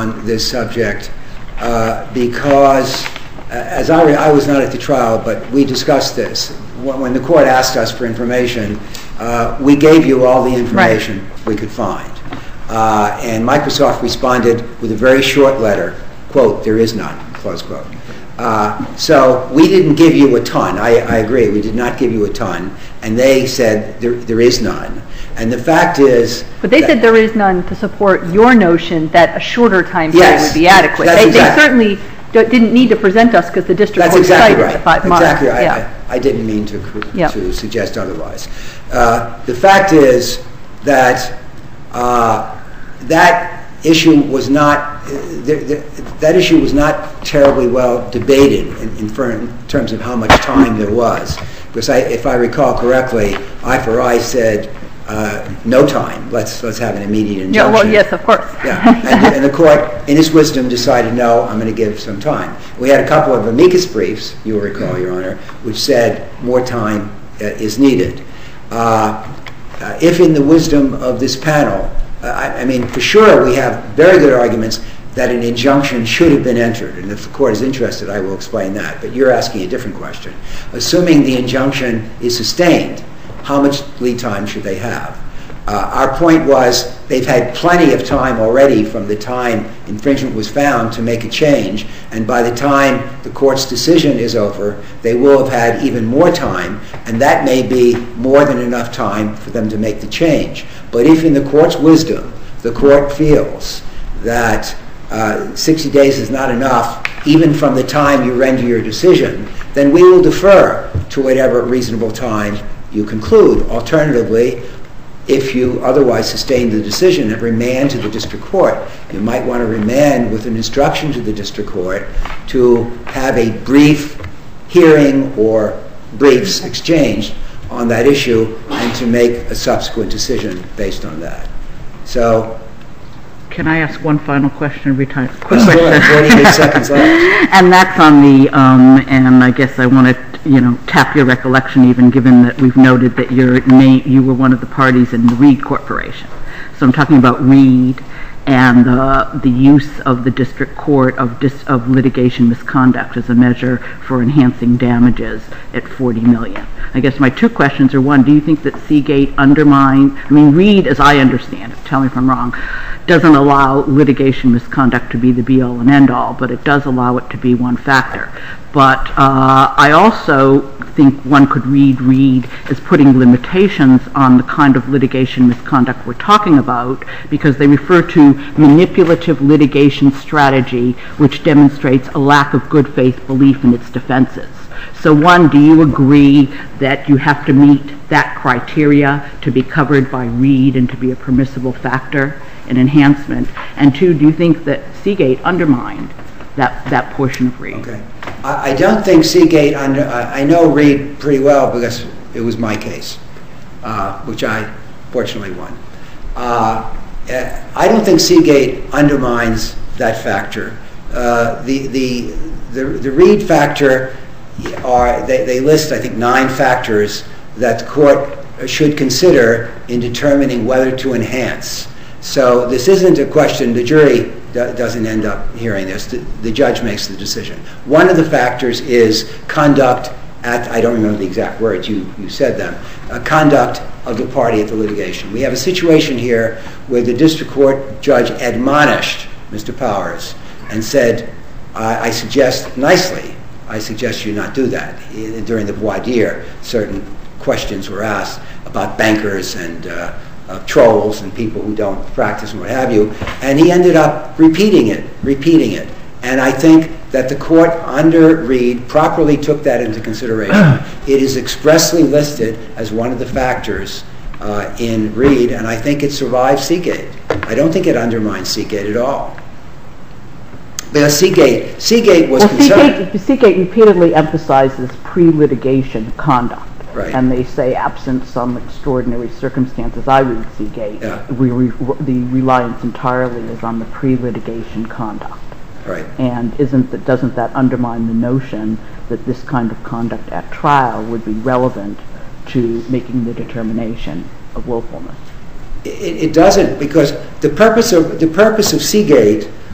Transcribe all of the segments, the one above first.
on this subject because, as I was not at the trial, but we discussed this. When the court asked us for information, we gave you all the information we could find. And Microsoft responded with a very short letter, quote, "There is none," close quote. So we didn't give you a ton. I agree. We did not give you a ton. And they said there is none. And the fact is... But they said there is none to support your notion that a shorter time period would be adequate. They certainly didn't need to present us because the district court cited the 5 months. Exactly right. I didn't mean to suggest otherwise. The fact is that that issue was not terribly well debated in terms of how much time there was. Because if I recall correctly, I said no time. Let's have an immediate injunction. Yeah, well, yes, of course. Yeah, and the court, in its wisdom, decided no. I'm going to give some time. We had a couple of amicus briefs, you will recall, Your Honor, which said more time is needed. If in the wisdom of this panel, I mean, for sure, we have very good arguments that an injunction should have been entered. And if the court is interested, I will explain that. But you're asking a different question. Assuming the injunction is sustained, how much lead time should they have? Our point was they've had plenty of time already from the time infringement was found to make a change. And by the time the court's decision is over, they will have had even more time. And that may be more than enough time for them to make the change. But if in the court's wisdom, the court feels that 60 days is not enough, even from the time you render your decision, then we will defer to whatever reasonable time you conclude. Alternatively, if you otherwise sustain the decision and remand to the district court, you might want to remand with an instruction to the district court to have a brief hearing or briefs exchanged on that issue and to make a subsequent decision based on that. So... Can I ask one final question every time? 48 seconds left. And that's on the, and I guess I want to, tap your recollection, even given that we've noted that you were one of the parties in the Reed Corporation. So I'm talking about Reed and the use of the district court of litigation misconduct as a measure for enhancing damages at $40 million. I guess my two questions are, one, do you think that Seagate Reed, as I understand it, tell me if I'm wrong, doesn't allow litigation misconduct to be the be-all and end-all, but it does allow it to be one factor. But I also think one could read Reed as putting limitations on the kind of litigation misconduct we're talking about, because they refer to manipulative litigation strategy, which demonstrates a lack of good faith belief in its defenses. So one, do you agree that you have to meet that criteria to be covered by Reed and to be a permissible factor in enhancement? And two, do you think that Seagate undermined that portion of Reed? Okay. I don't think Seagate I know Reed pretty well because it was my case, which I fortunately won. I don't think Seagate undermines that factor. The Reed factor they list, I think, 9 factors that the court should consider in determining whether to enhance. So this isn't a question, the jury doesn't end up hearing this, the judge makes the decision. One of the factors is conduct at, I don't remember the exact words, you said them, conduct of the party at the litigation. We have a situation here where the district court judge admonished Mr. Powers and said, I suggest you not do that. During the voir dire, certain questions were asked about bankers and trolls and people who don't practice and what have you, and he ended up repeating it. And I think that the court under Reed properly took that into consideration. It is expressly listed as one of the factors in Reed, and I think it survives Seagate. I don't think it undermines Seagate at all. Because Seagate was concerned. Seagate repeatedly emphasizes pre-litigation conduct. Right. And they say, absent some extraordinary circumstances, I read Seagate, the reliance entirely is on the pre-litigation conduct. Right. And doesn't that undermine the notion that this kind of conduct at trial would be relevant to making the determination of willfulness? It doesn't, because the purpose of Seagate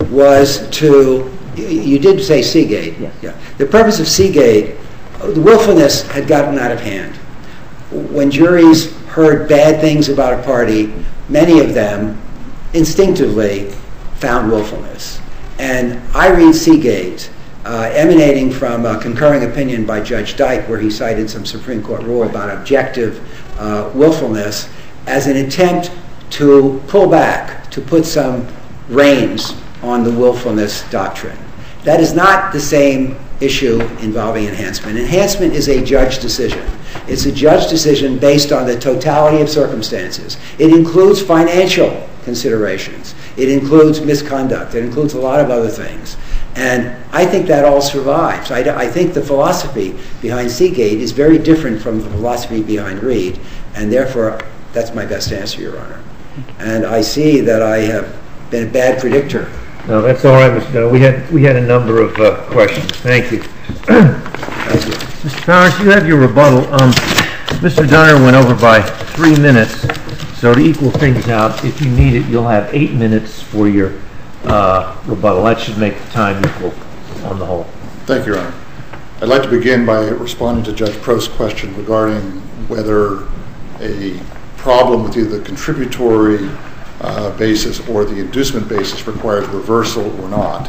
was to, you did say Seagate. Yes. Yeah. The purpose of Seagate, the willfulness had gotten out of hand. When juries heard bad things about a party, many of them instinctively found willfulness. And I read Seagate, emanating from a concurring opinion by Judge Dyke, where he cited some Supreme Court rule about objective willfulness, as an attempt to pull back, to put some reins on the willfulness doctrine. That is not the same issue involving enhancement. Enhancement is a judge decision. It's a judge decision based on the totality of circumstances. It includes financial considerations. It includes misconduct. It includes a lot of other things. And I think that all survives. I think the philosophy behind Seagate is very different from the philosophy behind Reed, and therefore that's my best answer, Your Honor. And I see that I have been a bad predictor. No, that's all right, Mr. Dunner. We had a number of questions. Thank you. Thank you. Mr. Powers, you have your rebuttal. Mr. Dunner went over by 3 minutes, so to equal things out, if you need it, you'll have 8 minutes for your rebuttal. That should make the time equal on the whole. Thank you, Your Honor. I'd like to begin by responding to Judge Prost's question regarding whether a problem with either the contributory basis or the inducement basis requires reversal or not.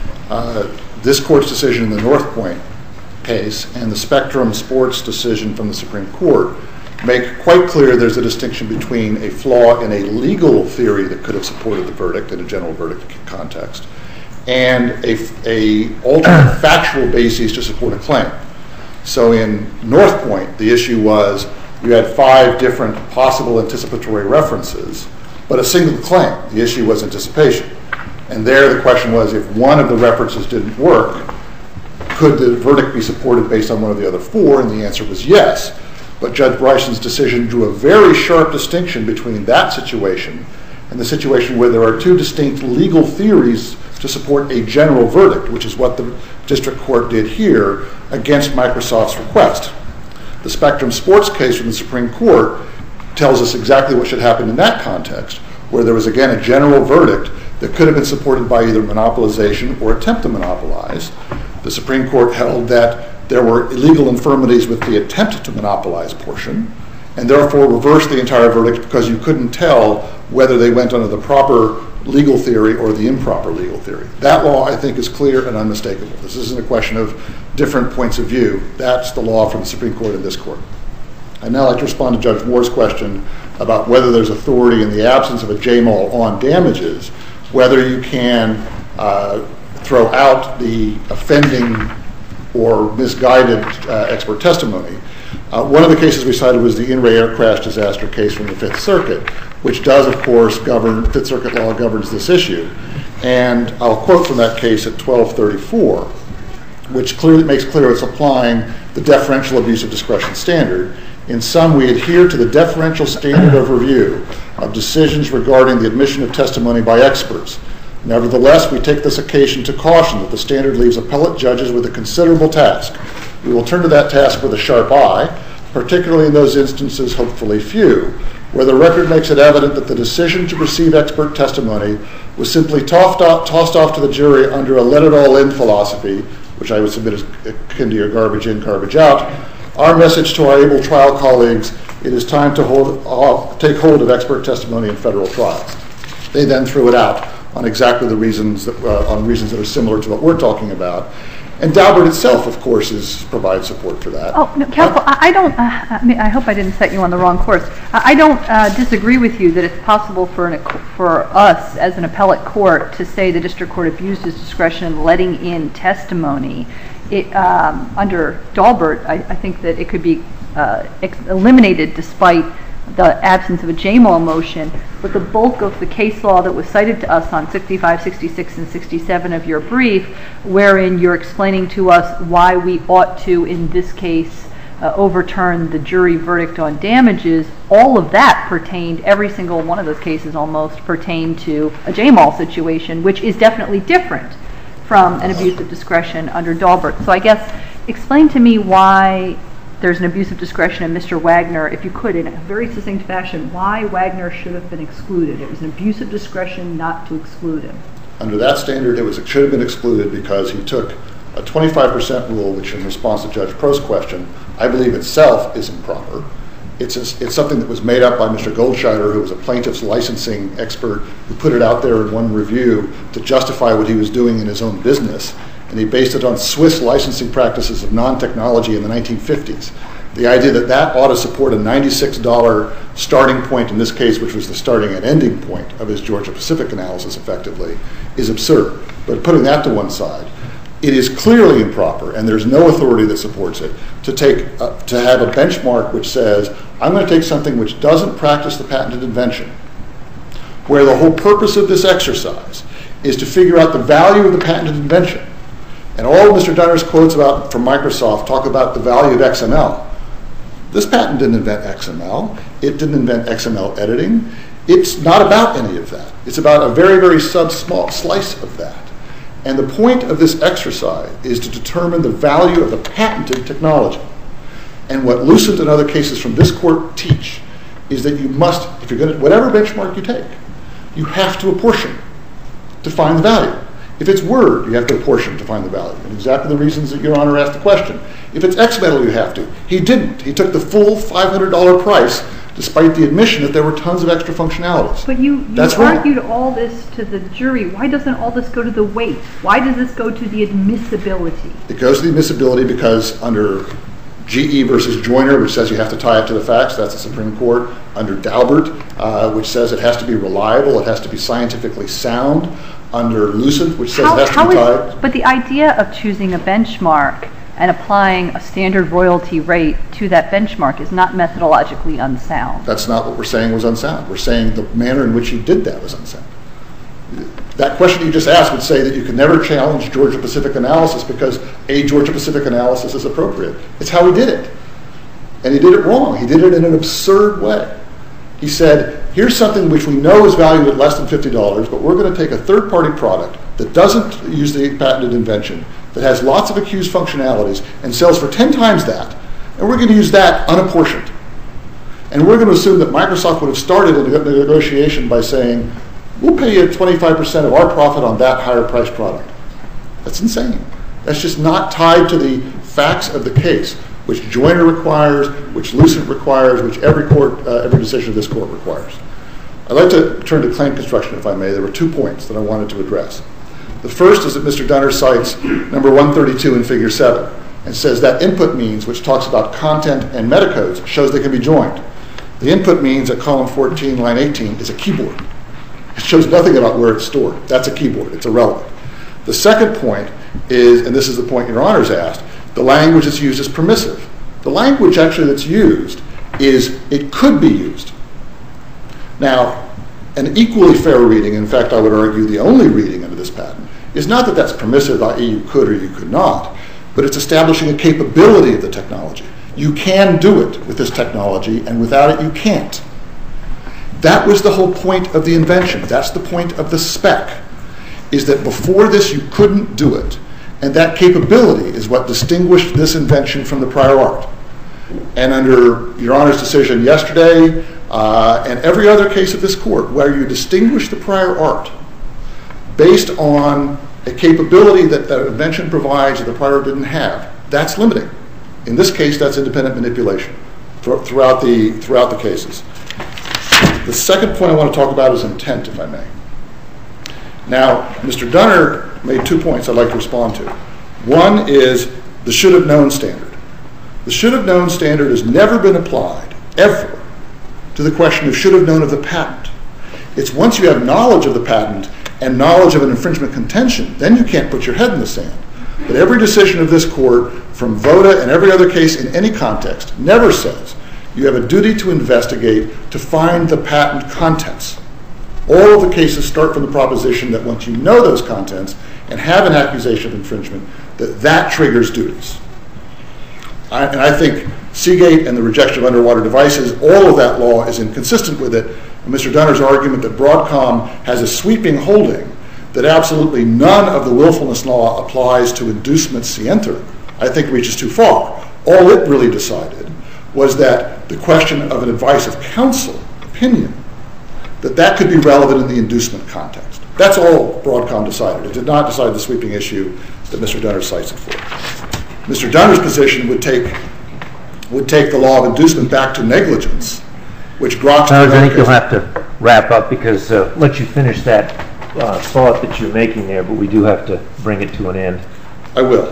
This Court's decision in the North Point case and the Spectrum Sports decision from the Supreme Court make quite clear there's a distinction between a flaw in a legal theory that could have supported the verdict in a general verdict context and a alternate factual basis to support a claim. So in North Point, the issue was you had 5 different possible anticipatory references, but a single claim. The issue was anticipation. And there the question was, if one of the references didn't work, could the verdict be supported based on one of the other 4? And the answer was yes. But Judge Bryson's decision drew a very sharp distinction between that situation and the situation where there are 2 distinct legal theories to support a general verdict, which is what the district court did here against Microsoft's request. The Spectrum Sports case from the Supreme Court tells us exactly what should happen in that context, where there was, again, a general verdict that could have been supported by either monopolization or attempt to monopolize. The Supreme Court held that there were illegal infirmities with the attempt to monopolize portion, and therefore reversed the entire verdict because you couldn't tell whether they went under the proper legal theory or the improper legal theory. That law, I think, is clear and unmistakable. This isn't a question of different points of view. That's the law from the Supreme Court and this Court. I'd now like to respond to Judge Moore's question about whether there's authority in the absence of a JMAL on damages, whether you can throw out the offending or misguided expert testimony. One of the cases we cited was the In Re Air Crash disaster case from the Fifth Circuit, which does, of course, Fifth Circuit law governs this issue. And I'll quote from that case at 1234, which clearly makes clear it's applying the deferential abuse of discretion standard. In sum, we adhere to the deferential standard of review of decisions regarding the admission of testimony by experts. Nevertheless, we take this occasion to caution that the standard leaves appellate judges with a considerable task. We will turn to that task with a sharp eye, particularly in those instances, hopefully few, where the record makes it evident that the decision to receive expert testimony was simply tossed off to the jury under a let-it-all-in philosophy, which I would submit as akin to your garbage in, garbage out. Our message to our able trial colleagues, it is time to take hold of expert testimony in federal trials. They then threw it out on exactly the reasons that are similar to what we're talking about. And Daubert itself, of course, provides support for that. Oh, no, counsel, I hope I didn't set you on the wrong course. I don't disagree with you that it's possible for us as an appellate court to say the district court abused its discretion in letting in testimony. Under Daubert, I think that it could be eliminated despite the absence of a JMAL motion, but the bulk of the case law that was cited to us on 65, 66, and 67 of your brief, wherein you're explaining to us why we ought to, in this case, overturn the jury verdict on damages, all of that pertained, every single one of those cases almost pertained to a JMAL situation, which is definitely different from an abuse of discretion under Daubert. So I guess explain to me why there's an abuse of discretion in Mr. Wagner, if you could, in a very succinct fashion, why Wagner should have been excluded. It was an abuse of discretion not to exclude him. Under that standard, it should have been excluded because he took a 25% rule, which in response to Judge Prost's question, I believe itself is improper. It's something that was made up by Mr. Goldscheider, who was a plaintiff's licensing expert, who put it out there in one review to justify what he was doing in his own business. And he based it on Swiss licensing practices of non-technology in the 1950s. The idea that that ought to support a $96 starting point in this case, which was the starting and ending point of his Georgia-Pacific analysis effectively, is absurd. But putting that to one side, it is clearly improper, and there's no authority that supports it, to have a benchmark which says, I'm going to take something which doesn't practice the patented invention, where the whole purpose of this exercise is to figure out the value of the patented invention. And all of Mr. Dunner's quotes from Microsoft talk about the value of XML. This patent didn't invent XML. It didn't invent XML editing. It's not about any of that. It's about a very, very small slice of that. And the point of this exercise is to determine the value of the patented technology. And what Lucent and other cases from this court teach is that you must, if you're going to, whatever benchmark you take, you have to apportion to find the value. If it's Word, you have to apportion to find the value. And exactly the reasons that Your Honor asked the question. If it's XMetal, you have to. He didn't. He took the full $500 price, despite the admission that there were tons of extra functionalities. But you That's argued wrong. all this to the jury. Why doesn't all this go to the weight? Why does this go to the admissibility? It goes to the admissibility because under GE versus Joyner, which says you have to tie it to the facts, that's the Supreme Court. Under Daubert, which says it has to be reliable, it has to be scientifically sound. Under Lucent, which says it has to be tied. But the idea of choosing a benchmark and applying a standard royalty rate to that benchmark is not methodologically unsound. That's not what we're saying was unsound. We're saying the manner in which he did that was unsound. That question you just asked would say that you can never challenge Georgia-Pacific analysis because a Georgia-Pacific analysis is appropriate. It's how he did it. And he did it wrong. He did it in an absurd way. He said, here's something which we know is valued at less than $50, but we're going to take a third-party product that doesn't use the patented invention, that has lots of accused functionalities, and sells for 10 times that, and we're going to use that unapportioned. And we're going to assume that Microsoft would have started a negotiation by saying, we'll pay you 25% of our profit on that higher-priced product. That's insane. That's just not tied to the facts of the case, which Joyner requires, which Lucent requires, which every decision of this court requires. I'd like to turn to claim construction, if I may. There were 2 points that I wanted to address. The first is that Mr. Dunner cites number 132 in Figure 7 and says that input means, which talks about content and metacodes, shows they can be joined. The input means at column 14, line 18, is a keyboard. It shows nothing about where it's stored. That's a keyboard. It's irrelevant. The second point is, and this is the point Your Honor's asked, the language that's used is permissive. The language actually that's used is it could be used. Now, an equally fair reading, in fact I would argue the only reading under this patent, is not that that's permissive, i.e. you could or you could not, but it's establishing a capability of the technology. You can do it with this technology, and without it you can't. That was the whole point of the invention. That's the point of the spec, is that before this you couldn't do it. And that capability is what distinguished this invention from the prior art. And under Your Honor's decision yesterday, and every other case of this court, where you distinguish the prior art based on a capability that the invention provides that the prior art didn't have, that's limiting. In this case, that's independent manipulation throughout the cases. The second point I want to talk about is intent, if I may. Now, Mr. Dunner made 2 points I'd like to respond to. One is the should-have-known standard. The should-have-known standard has never been applied, ever, to the question of should-have-known of the patent. It's once you have knowledge of the patent and knowledge of an infringement contention, then you can't put your head in the sand. But every decision of this court, from VOTA and every other case in any context, never says you have a duty to investigate to find the patent contents. All of the cases start from the proposition that once you know those contents and have an accusation of infringement, that triggers duties. And I think Seagate and the rejection of underwater devices, all of that law is inconsistent with it. And Mr. Dunner's argument that Broadcom has a sweeping holding that absolutely none of the willfulness law applies to inducement scienter, I think reaches too far. All it really decided was that the question of an advice of counsel, opinion, that could be relevant in the inducement context. That's all Broadcom decided. It did not decide the sweeping issue that Mr. Dunner cites it for. Mr. Dunner's position would take the law of inducement back to negligence, which Grox... I think you'll have to wrap up because let you finish that thought that you're making there, but we do have to bring it to an end. I will.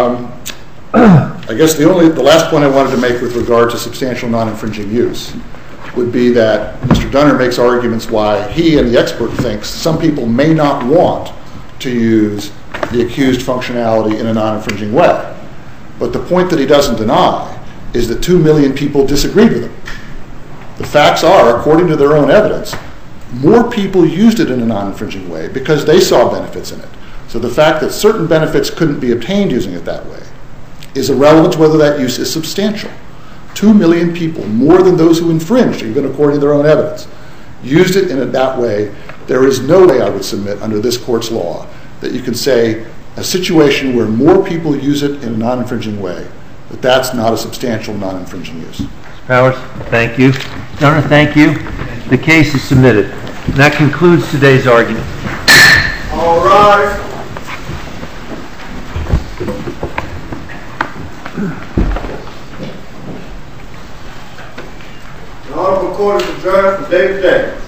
I guess the last point I wanted to make with regard to substantial non-infringing use would be that Mr. Dunner makes arguments why he and the expert thinks some people may not want to use the accused functionality in a non-infringing way. But the point that he doesn't deny is that 2 million people disagreed with him. The facts are, according to their own evidence, more people used it in a non-infringing way because they saw benefits in it. So the fact that certain benefits couldn't be obtained using it that way is irrelevant to whether that use is substantial. 2 million people, more than those who infringed, even according to their own evidence, used it in that way. There is no way, I would submit, under this court's law, that you can say a situation where more people use it in a non-infringing way, that that's not a substantial non-infringing use. Mr. Powers, thank you. Dunner, thank you. The case is submitted. And that concludes today's argument. All rise. The Honorable Court is adjourned from day to day.